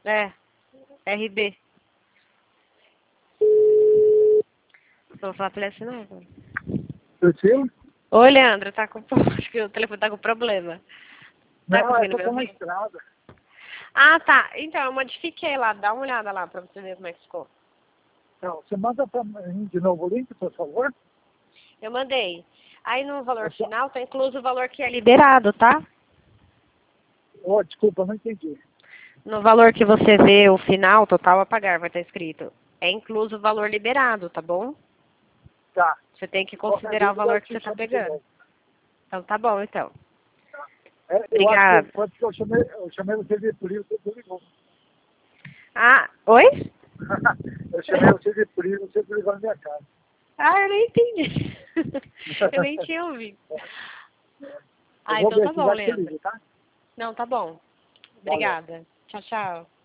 É, RB. Vou falar pra ele assim, não. Tranquilo? Oi, Leandro, tá com... Acho que o telefone tá com problema. Tá Não, conseguindo eu me tô na ouvir? estrada. Ah, tá. Então, eu modifiquei lá. Dá uma olhada lá pra você ver como é que ficou. Então, você manda para mim de novo o link, por favor? Eu mandei. Aí no valor Eu só... final tá incluso o valor que é liberado, tá? Oh, desculpa, não entendi. No valor que você vê o final, total a pagar, vai estar escrito. É incluso o valor liberado, tá bom? Tá. Você tem que Qualquer considerar o dúvida, eu valor que te você tá chamo de pegando. novo. Então tá bom, então. Tá? Eu acho que Obrigada. pode que eu chamei você de primo, você ligou. Ah, oi? Eu chamei você de primo, você ligou na minha casa. Ah, eu nem entendi. Eu nem tinha ouvido. Eu Ah, vou então ver tá aqui, bom, já te Leandro. ligo, tá? Não, tá bom. Valeu. Obrigada. Tchau, tchau.